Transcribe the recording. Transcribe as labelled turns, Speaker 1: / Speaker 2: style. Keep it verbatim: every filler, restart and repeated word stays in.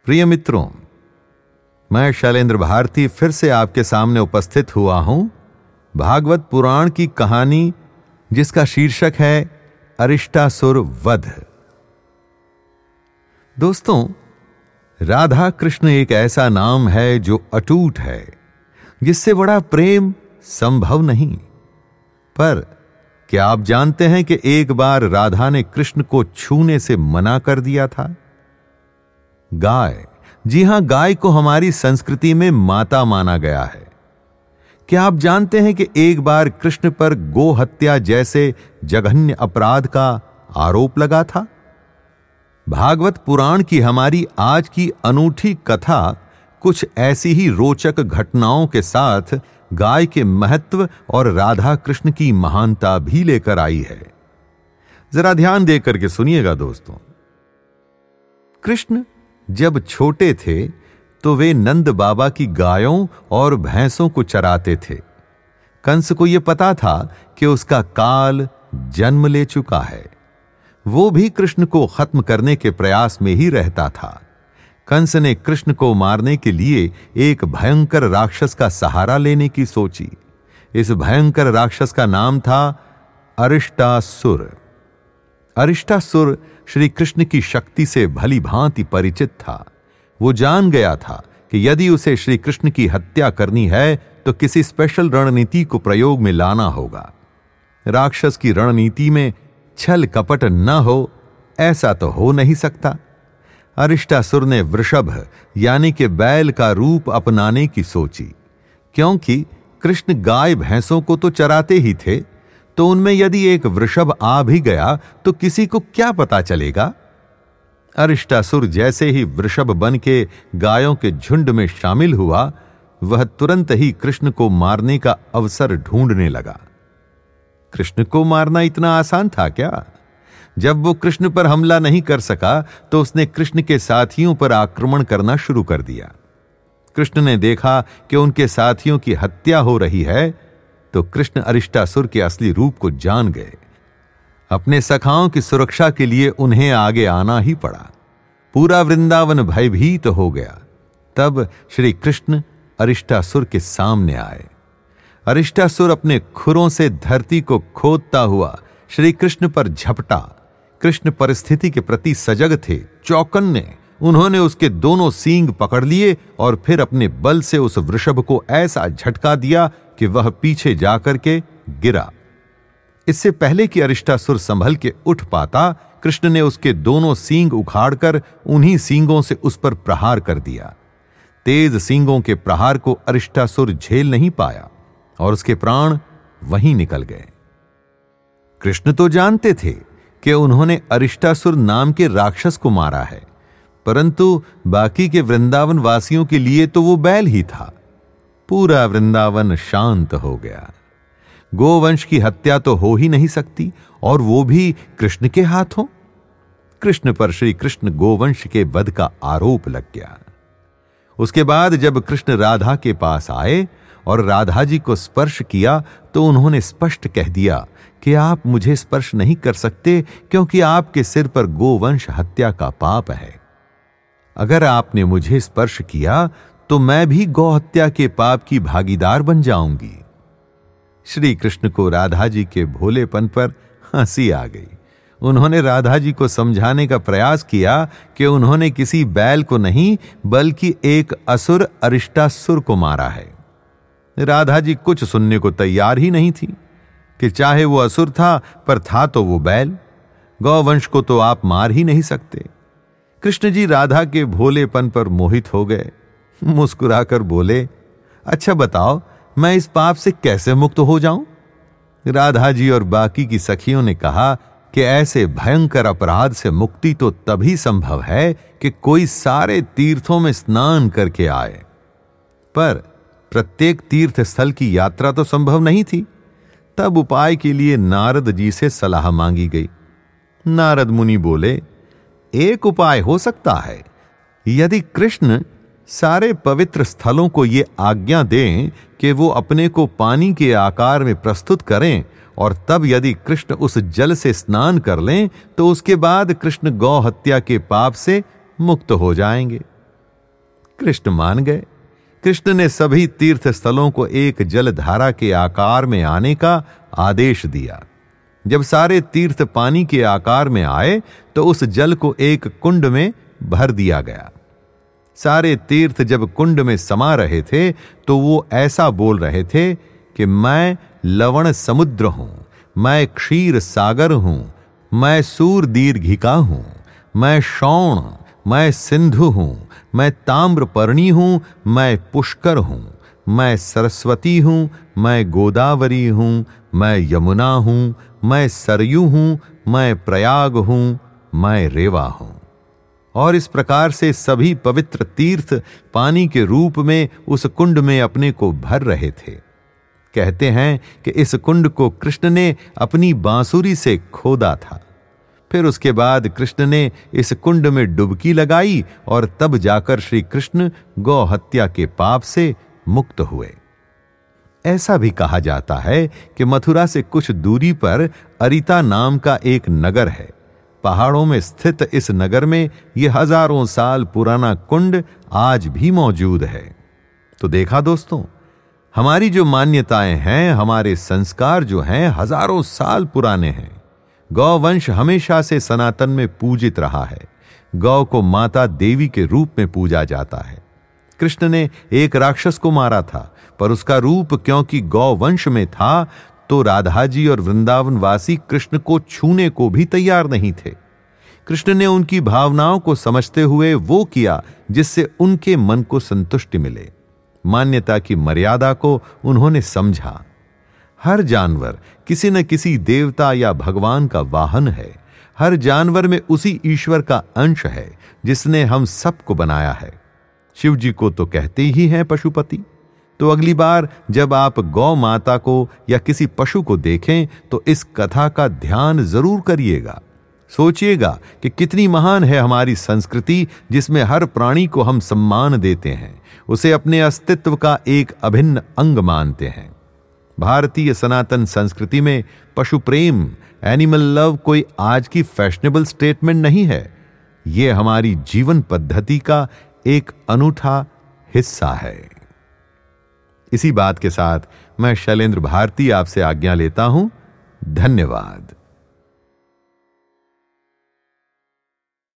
Speaker 1: प्रिय मित्रों, मैं शैलेंद्र भारती फिर से आपके सामने उपस्थित हुआ हूं भागवत पुराण की कहानी, जिसका शीर्षक है अरिष्टासुर वध। दोस्तों, राधा कृष्ण एक ऐसा नाम है जो अटूट है, जिससे बड़ा प्रेम संभव नहीं। पर क्या आप जानते हैं कि एक बार राधा ने कृष्ण को छूने से मना कर दिया था? गाय, जी हां, गाय को हमारी संस्कृति में माता माना गया है। क्या आप जानते हैं कि एक बार कृष्ण पर गो हत्या जैसे जघन्य अपराध का आरोप लगा था? भागवत पुराण की हमारी आज की अनूठी कथा कुछ ऐसी ही रोचक घटनाओं के साथ गाय के महत्व और राधा कृष्ण की महानता भी लेकर आई है। जरा ध्यान देकर के सुनिएगा दोस्तों। कृष्ण जब छोटे थे तो वे नंद बाबा की गायों और भैंसों को चराते थे। कंस को यह पता था कि उसका काल जन्म ले चुका है। वो भी कृष्ण को खत्म करने के प्रयास में ही रहता था। कंस ने कृष्ण को मारने के लिए एक भयंकर राक्षस का सहारा लेने की सोची। इस भयंकर राक्षस का नाम था अरिष्टासुर। अरिष्टासुर श्री कृष्ण की शक्ति से भली भांति परिचित था। वो जान गया था कि यदि उसे श्री कृष्ण की हत्या करनी है तो किसी स्पेशल रणनीति को प्रयोग में लाना होगा। राक्षस की रणनीति में छल कपट न हो, ऐसा तो हो नहीं सकता। अरिष्टासुर ने वृषभ यानी कि बैल का रूप अपनाने की सोची, क्योंकि कृष्ण गाय भैंसों को तो चराते ही थे, तो उनमें यदि एक वृषभ आ भी गया तो किसी को क्या पता चलेगा। अरिष्टासुर जैसे ही वृषभ बन के गायों के झुंड में शामिल हुआ, वह तुरंत ही कृष्ण को मारने का अवसर ढूंढने लगा। कृष्ण को मारना इतना आसान था क्या? जब वो कृष्ण पर हमला नहीं कर सका तो उसने कृष्ण के साथियों पर आक्रमण करना शुरू कर दिया। कृष्ण ने देखा कि उनके साथियों की हत्या हो रही है, तो कृष्ण अरिष्टासुर के असली रूप को जान गए। अपने सखाओं की सुरक्षा के लिए उन्हें आगे आना ही पड़ा। पूरा वृंदावन भयभीत हो गया। तब श्री कृष्ण अरिष्टासुर के सामने आए। अरिष्टासुर अपने खुरों से धरती को खोदता हुआ श्री कृष्ण पर झपटा। कृष्ण परिस्थिति के प्रति सजग थे, चौकन्ने। उन्होंने उसके दोनों सींग पकड़ लिए और फिर अपने बल से उस वृषभ को ऐसा झटका दिया कि वह पीछे जाकर के गिरा। इससे पहले कि अरिष्टासुर संभल के उठ पाता, कृष्ण ने उसके दोनों सींग उखाड़कर उन्हीं सींगों से उस पर प्रहार कर दिया। तेज सींगों के प्रहार को अरिष्टासुर झेल नहीं पाया और उसके प्राण वहीं निकल गए। कृष्ण तो जानते थे कि उन्होंने अरिष्टासुर नाम के राक्षस को मारा है, परंतु बाकी के वृंदावन वासियों के लिए तो वो बैल ही था। पूरा वृंदावन शांत हो गया। गोवंश की हत्या तो हो ही नहीं सकती, और वो भी कृष्ण के हाथों। कृष्ण पर श्री कृष्ण गोवंश के वध का आरोप लग गया। उसके बाद जब कृष्ण राधा के पास आए और राधा जी को स्पर्श किया तो उन्होंने स्पष्ट कह दिया कि आप मुझे स्पर्श नहीं कर सकते, क्योंकि आपके सिर पर गोवंश हत्या का पाप है। अगर आपने मुझे स्पर्श किया तो मैं भी गौ हत्या के पाप की भागीदार बन जाऊंगी। श्री कृष्ण को राधा जी के भोलेपन पर हंसी आ गई। उन्होंने राधा जी को समझाने का प्रयास किया कि उन्होंने किसी बैल को नहीं, बल्कि एक असुर अरिष्टासुर को मारा है। राधा जी कुछ सुनने को तैयार ही नहीं थी कि चाहे वो असुर था, पर था तो वो बैल। गौवंश को तो आप मार ही नहीं सकते। कृष्ण जी राधा के भोलेपन पर मोहित हो गए। मुस्कुराकर बोले, अच्छा बताओ, मैं इस पाप से कैसे मुक्त हो जाऊं? राधा जी और बाकी की सखियों ने कहा कि ऐसे भयंकर अपराध से मुक्ति तो तभी संभव है कि कोई सारे तीर्थों में स्नान करके आए। पर प्रत्येक तीर्थ स्थल की यात्रा तो संभव नहीं थी। तब उपाय के लिए नारद जी से सलाह मांगी गई। नारद मुनि बोले, एक उपाय हो सकता है। यदि कृष्ण सारे पवित्र स्थलों को ये आज्ञा दें कि वो अपने को पानी के आकार में प्रस्तुत करें, और तब यदि कृष्ण उस जल से स्नान कर लें तो उसके बाद कृष्ण गौ हत्या के पाप से मुक्त हो जाएंगे। कृष्ण मान गए। कृष्ण ने सभी तीर्थ स्थलों को एक जलधारा के आकार में आने का आदेश दिया। जब सारे तीर्थ पानी के आकार में आए तो उस जल को एक कुंड में भर दिया गया। सारे तीर्थ जब कुंड में समा रहे थे तो वो ऐसा बोल रहे थे कि मैं लवण समुद्र हूं, मैं क्षीर सागर हूं, मैं सूर दीर्घिका हूं, मैं शौण, मैं सिंधु हूं, मैं ताम्रपर्णी हूं, मैं पुष्कर हूं, मैं सरस्वती हूं, मैं गोदावरी हूं, मैं यमुना हूं, मैं सरयू हूं, मैं प्रयाग हूं, मैं रेवा हूं। और इस प्रकार से सभी पवित्र तीर्थ पानी के रूप में उस कुंड में अपने को भर रहे थे। कहते हैं कि इस कुंड को कृष्ण ने अपनी बांसुरी से खोदा था। फिर उसके बाद कृष्ण ने इस कुंड में डुबकी लगाई और तब जाकर श्री कृष्ण गौ हत्या के पाप से मुक्त हुए। ऐसा भी कहा जाता है कि मथुरा से कुछ दूरी पर अरिता नाम का एक नगर है। पहाड़ों में स्थित इस नगर में यह हजारों साल पुराना कुंड आज भी मौजूद है। तो देखा दोस्तों, हमारी जो मान्यताएं हैं, हमारे संस्कार जो हैं, हजारों साल पुराने हैं। गौवंश हमेशा से सनातन में पूजित रहा है। गौ को माता देवी के रूप में पूजा जाता है। कृष्ण ने एक राक्षस को मारा था, पर उसका रूप क्योंकि गौवंश में था तो राधा जी और वृंदावन वासी कृष्ण को छूने को भी तैयार नहीं थे। कृष्ण ने उनकी भावनाओं को समझते हुए वो किया जिससे उनके मन को संतुष्टि मिले। मान्यता की मर्यादा को उन्होंने समझा। हर जानवर किसी न किसी देवता या भगवान का वाहन है। हर जानवर में उसी ईश्वर का अंश है जिसने हम सबको बनाया है। शिव जी को तो कहते ही हैं पशुपति। तो अगली बार जब आप गौ माता को या किसी पशु को देखें तो इस कथा का ध्यान जरूर करिएगा। सोचिएगा कि कितनी महान है हमारी संस्कृति, जिसमें हर प्राणी को हम सम्मान देते हैं, उसे अपने अस्तित्व का एक अभिन्न अंग मानते हैं। भारतीय सनातन संस्कृति में पशु प्रेम, एनिमल लव कोई आज की फैशनेबल स्टेटमेंट नहीं है। यह हमारी जीवन पद्धति का एक अनूठा हिस्सा है। इसी बात के साथ मैं शैलेंद्र भारती आपसे आज्ञा लेता हूं। धन्यवाद।